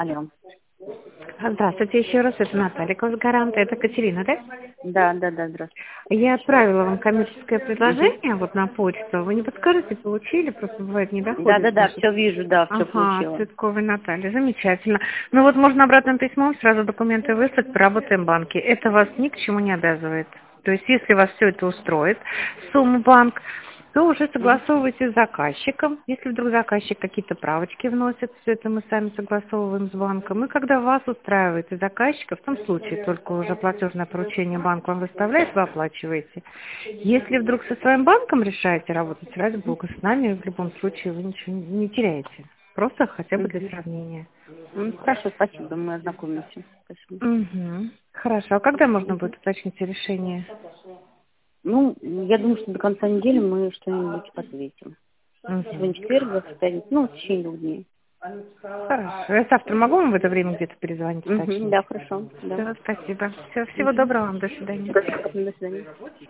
Алло. Здравствуйте еще раз, это Наталья Косгарант, это Катерина, да? Да, здравствуйте. Я отправила вам коммерческое Мгм. предложение вот на почту. Вы не подскажете, получили? Просто бывает не доходит. Да, все вижу, да, все Ага, получила. Цветковой Наталья, замечательно. Ну вот можно обратным письмом сразу документы выслать, поработаем в банке. Это вас ни к чему не обязывает. То есть если вас все это устроит, сумму банк, то уже Мгм. согласовывайте с заказчиком. Если вдруг заказчик какие-то правочки вносит, все это мы сами согласовываем с банком. И когда вас устраивает и заказчика, в том случае только уже платежное поручение банк вам выставляет, вы оплачиваете. Если вдруг со своим банком решаете работать, ради бога, с нами в любом случае вы ничего не теряете. Просто хотя бы для Мгм. сравнения. Хорошо, спасибо, мы ознакомимся. Спасибо. Угу. Хорошо. А когда можно Мгм. будет уточнить решение? Ну, я думаю, что до конца недели мы что-нибудь ответим. Сегодня Угу. четверг, завтра пятница, ну, в течение 2 дней. Хорошо. Я завтра могу вам в это время где-то перезвонить, уточнить? Да, хорошо, да. Все, спасибо. Всего Мгм. доброго вам. До свидания. До свидания.